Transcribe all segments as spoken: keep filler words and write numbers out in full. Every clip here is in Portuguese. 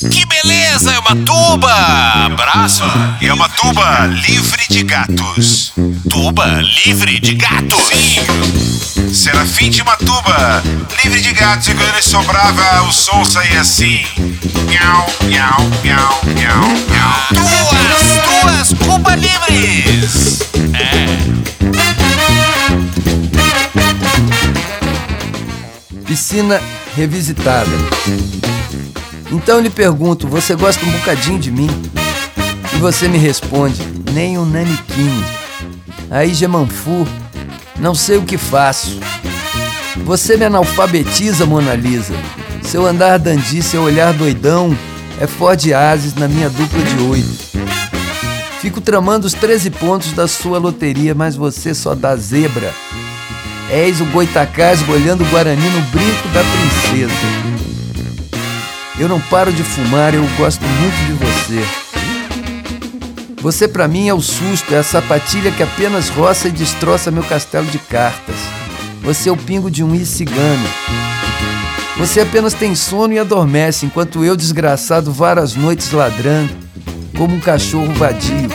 Que beleza, é uma tuba! Abraço! E é uma tuba livre de gatos. Tuba livre de gatos? Sim! Serafim tinha uma tuba livre de gatos e quando ele sobrava, o som saía assim. Miau, miau, miau, miau, miau. Duas, duas Cuba livres! É. Piscina revisitada. Então eu lhe pergunto, você gosta um bocadinho de mim? E você me responde, nem um naniquinho. Aí, Gemanfu, não sei o que faço. Você me analfabetiza, Mona Lisa. Seu andar dandy, seu olhar doidão é Ford Ases na minha dupla de oito. Fico tramando os treze pontos da sua loteria, mas você só dá zebra. És o Goitacás olhando o Guarani no brinco da princesa. Eu não paro de fumar, eu gosto muito de você. Você pra mim é o susto, é a sapatilha que apenas roça e destroça meu castelo de cartas. Você é o pingo de um i cigano. Você apenas tem sono e adormece, enquanto eu, desgraçado, várias noites ladrando, como um cachorro vadio.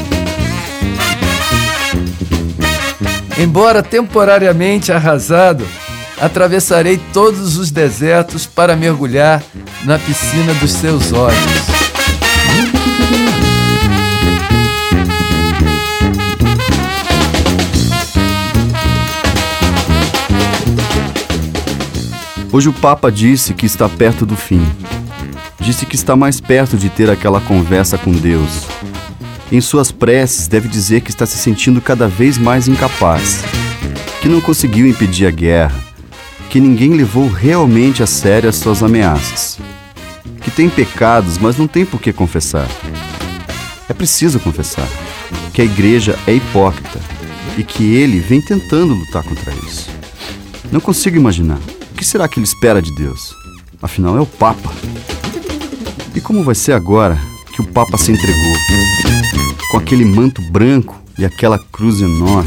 Embora temporariamente arrasado, atravessarei todos os desertos para mergulhar na piscina dos seus olhos. Hoje o Papa disse que está perto do fim. Disse que está mais perto de ter aquela conversa com Deus. Em suas preces deve dizer que está se sentindo cada vez mais incapaz, que não conseguiu impedir a guerra, que ninguém levou realmente a sério as suas ameaças, que tem pecados, mas não tem por que confessar. É preciso confessar que a igreja é hipócrita e que ele vem tentando lutar contra isso. Não consigo imaginar. O que será que ele espera de Deus? Afinal, é o Papa. E como vai ser agora que o Papa se entregou? Com aquele manto branco e aquela cruz enorme.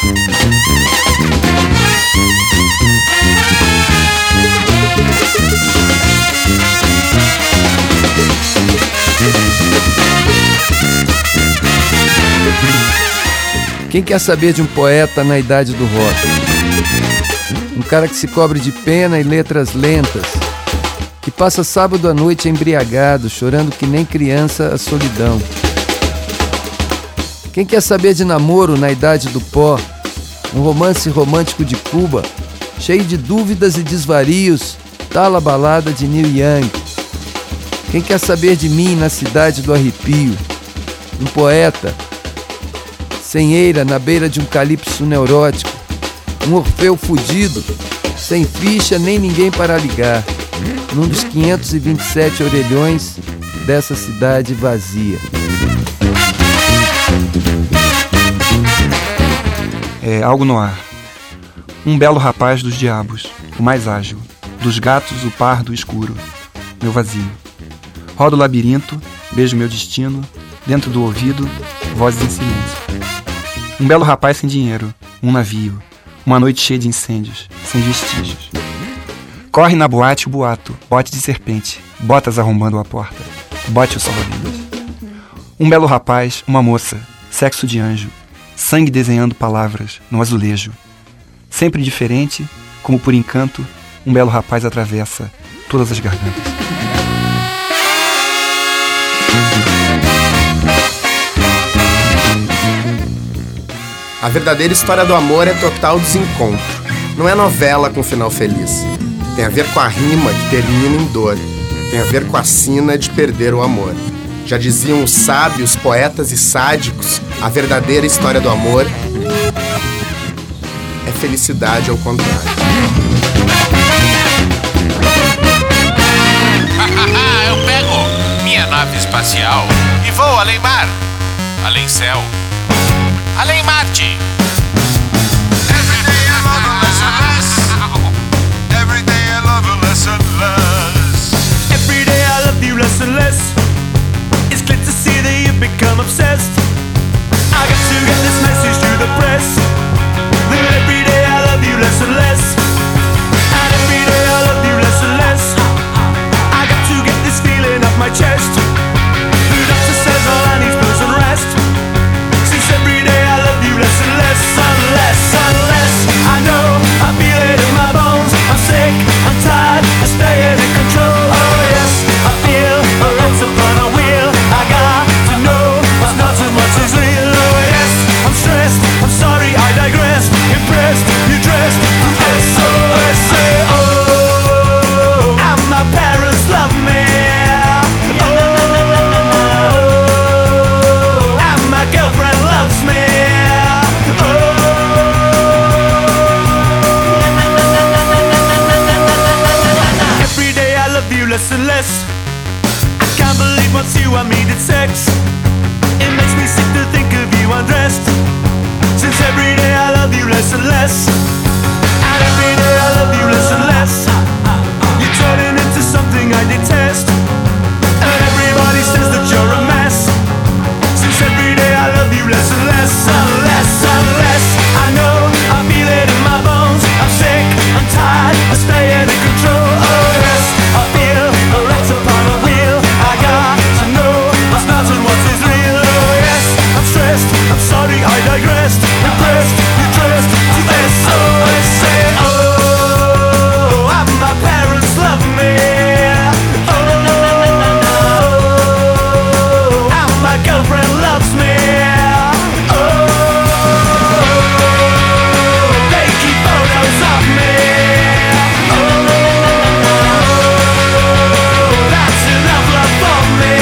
Quem quer saber de um poeta na idade do rock? Um cara que se cobre de pena e letras lentas, que passa sábado à noite embriagado, chorando que nem criança a solidão. Quem quer saber de namoro na idade do pó? Um romance romântico de Cuba, cheio de dúvidas e desvarios, tal a balada de Neil Young. Quem quer saber de mim na cidade do arrepio? Um poeta, sem eira na beira de um calipso neurótico, um Orfeu fudido, sem ficha nem ninguém para ligar, num dos quinhentos e vinte e sete orelhões dessa cidade vazia. É algo no ar. Um belo rapaz dos diabos, o mais ágil, dos gatos o pardo escuro, meu vazio. Rodo o labirinto, beijo meu destino, dentro do ouvido, vozes em silêncio. Um belo rapaz sem dinheiro, um navio, uma noite cheia de incêndios, sem vestígios. Corre na boate o boato, bote de serpente, botas arrombando a porta, bote o salva-vidas. Um belo rapaz, uma moça, sexo de anjo, sangue desenhando palavras no azulejo. Sempre diferente, como por encanto, um belo rapaz atravessa todas as gargantas. A verdadeira história do amor é total desencontro. Não é novela com final feliz. Tem a ver com a rima que termina em dor. Tem a ver com a sina de perder o amor. Já diziam os sábios, poetas e sádicos, a verdadeira história do amor é felicidade ao contrário. Eu pego minha nave espacial e vou além mar, além céu, além Marte. Every day I love a lesson less. Every day I love a lesson less. Every day I love you less and less. It's clear to see that you've become obsessed. I got to get this message to the press. That every day I love you less and less. And every day I love you less and less. I got to get this feeling off my chest. The doctor says all I need is some rest. Since every day I love you less and less, unless, unless I know, I feel it in my bones. I'm sick, I'm tired, I'm staying in control. Oh yes, I feel a legs upon a wheel. I got to know what's not so much is real. Oh yes, I'm stressed, I'm sorry, I digress. Impressed, you dressed, S O S A O. And my parents love me. Oh, and my girlfriend loves me. Oh, every day I love you less and less. I can't believe once you and me did sex. It makes me sick to think of you undressed. Since every day I love you less and less. And every day I love you less and less. You're turning into something I detest. And everybody says that you're a mess. Since every day I love you less and less. Unless, unless I know, I feel it in my bones. I'm sick, I'm tired, I'm staying in control. Oh yes, I feel a legs upon a wheel. I got to know what's not and what is real. Oh yes, I'm stressed, I'm sorry, I digressed. Impressed, you dressed to S O S A O. And my parents love me. Oh, and my girlfriend loves me. Oh, they keep photos of me. Oh, that's enough love for me.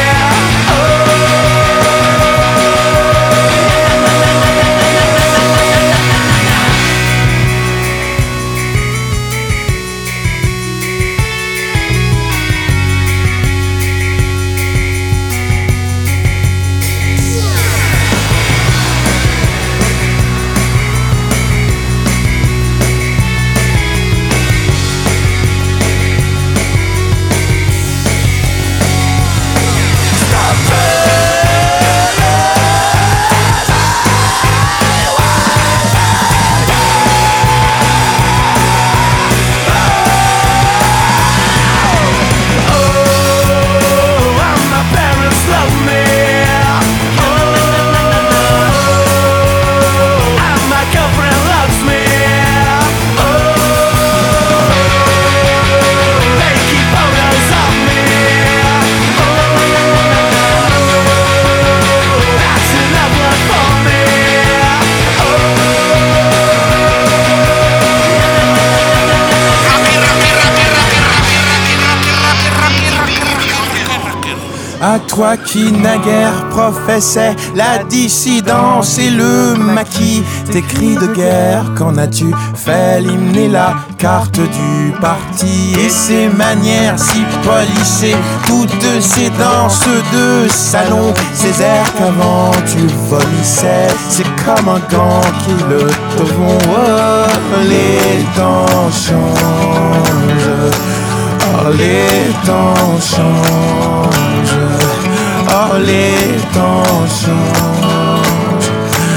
À toi qui naguère professais la dissidence et le maquis, tes cris de guerre, qu'en as-tu fait? L'hymne et la carte du parti et ses manières si polissées, toutes ces danses de salon, ces airs qu'avant tu vomissais, c'est comme un gant qui le vont. Oh, les temps changent, oh les temps changent, oh les temps changent.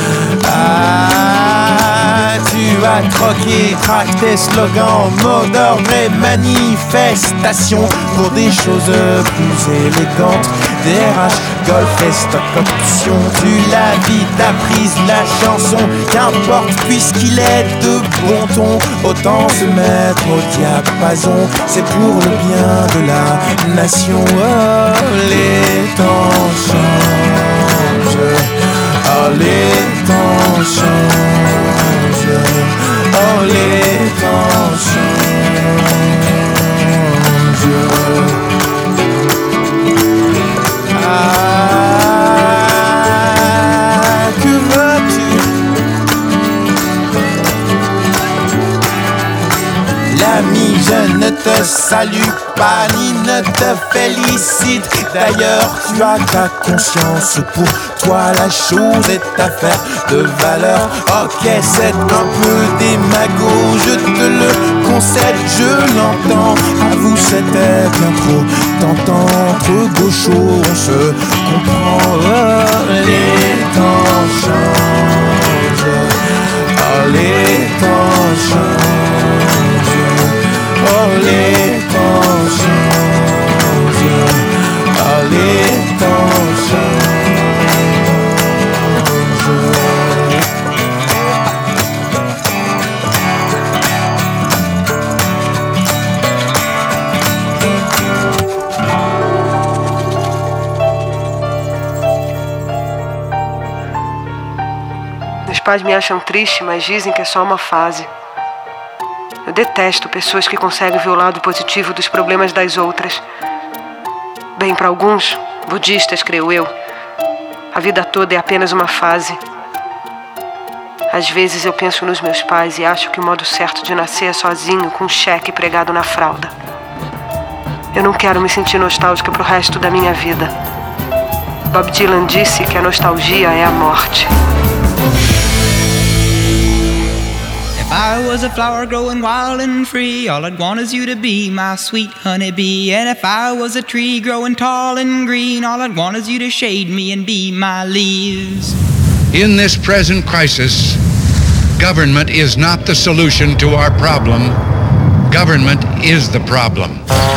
Ah, tu as troqué, traque tes slogans, mots d'ordre et manifestations pour des choses plus élégantes. D R H, golf et stock option. Tu la vie, ta prise, la chanson, qu'importe puisqu'il est de bon ton. Autant se mettre au diapason, c'est pour le bien de la nation. Oh, les temps changent, oh les temps changent, oh les temps changent. Ah, que veux-tu? L'ami, je ne te salue pas ni ne te félicite. D'ailleurs, tu as ta conscience. Pour toi, la chose est affaire de valeur. Ok, c'est un peu démago, je te le concède, je l'entends. Avoue, c'était bien trop tentant. Entre gauchos, on se comprend. Oh, les temps changent, oh, les temps changent, oh, les temps changent, pais me acham triste, mas dizem que é só uma fase. Eu detesto pessoas que conseguem ver o lado positivo dos problemas das outras. Bem, para alguns, budistas, creio eu, a vida toda é apenas uma fase. Às vezes eu penso nos meus pais e acho que o modo certo de nascer é sozinho, com um cheque pregado na fralda. Eu não quero me sentir nostálgica pro resto da minha vida. Bob Dylan disse que a nostalgia é a morte. If I was a flower growing wild and free, all I'd want is you to be my sweet honeybee. And if I was a tree growing tall and green, all I'd want is you to shade me and be my leaves. In this present crisis, government is not the solution to our problem. Government is the problem.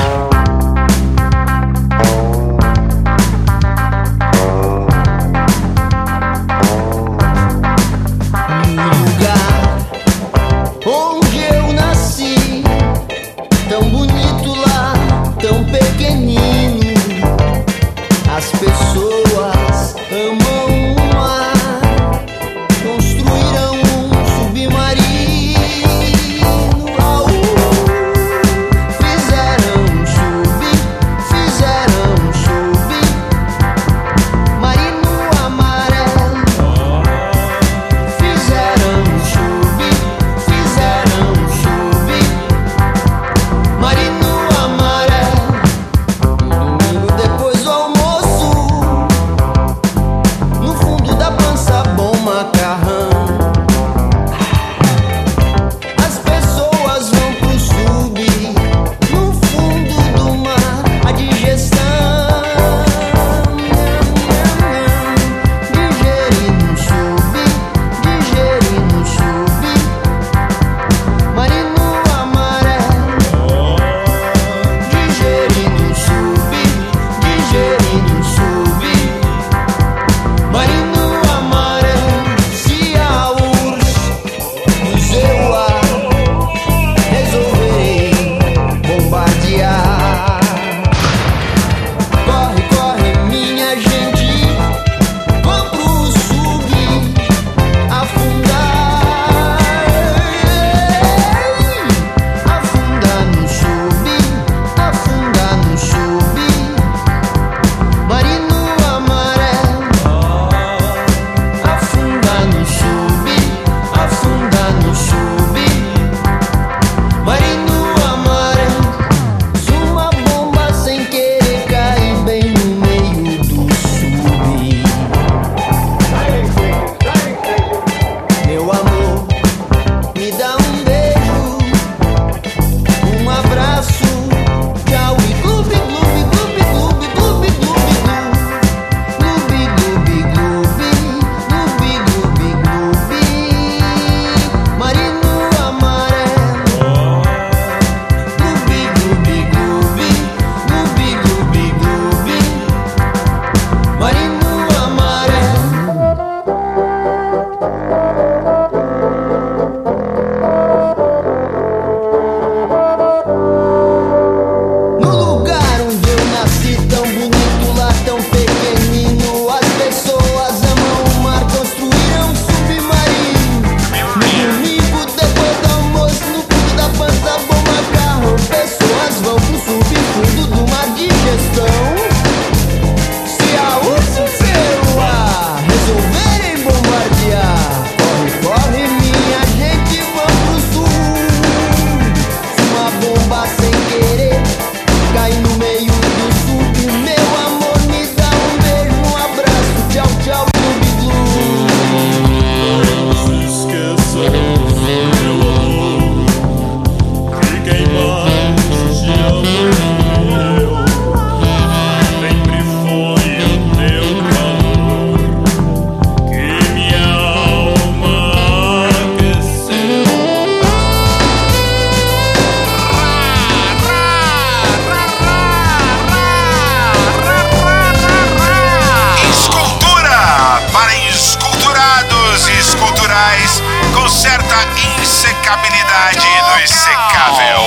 Insecabilidade do Insecável.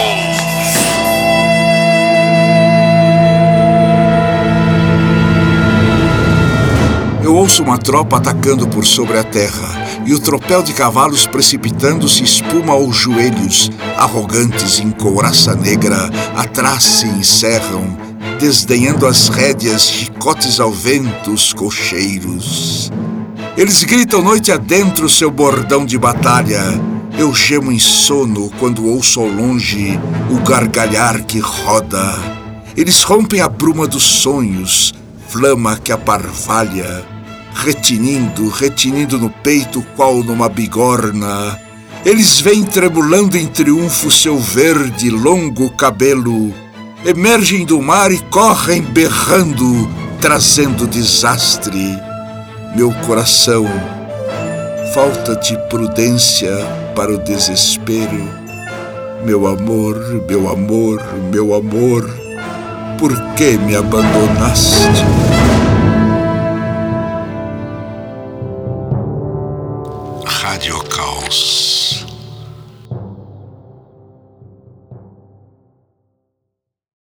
Eu ouço uma tropa atacando por sobre a terra e o tropel de cavalos precipitando-se espuma aos joelhos, arrogantes em couraça negra, atrás se encerram, desdenhando as rédeas, chicotes ao vento, os cocheiros. Eles gritam noite adentro seu bordão de batalha. Eu gemo em sono quando ouço ao longe o gargalhar que roda. Eles rompem a bruma dos sonhos, flama que aparvalha, retinindo, retinindo no peito qual numa bigorna. Eles vêm tremulando em triunfo seu verde, longo cabelo, emergem do mar e correm berrando, trazendo desastre. Meu coração, falta-te prudência para o desespero. Meu amor, meu amor, meu amor, por que me abandonaste? Rádio Caos.